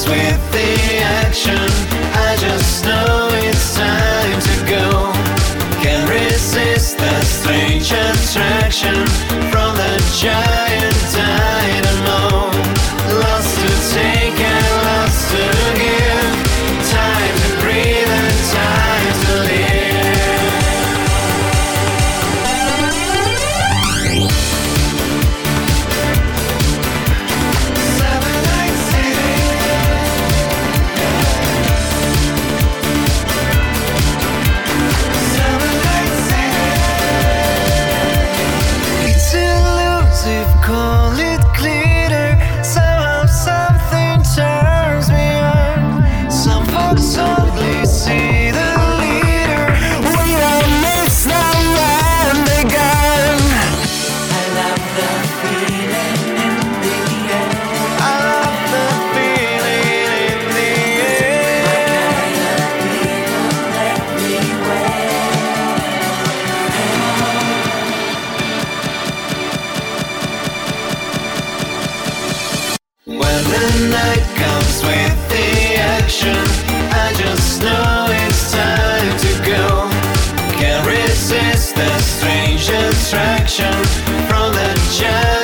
comes with the action. I just know it's time to go. Can't resist that strange attraction from the giant dynamo. Lots to take and lots to give. Time to breathe and time to live. Call it glitter. Somehow something turns me on. Some folks only see the leader. We don't miss no one they got. I love the feeling in the air. I love the feeling in the air. My kind of freedom when the night comes with the action, I just know it's time to go. Can't resist that strange attraction from the giant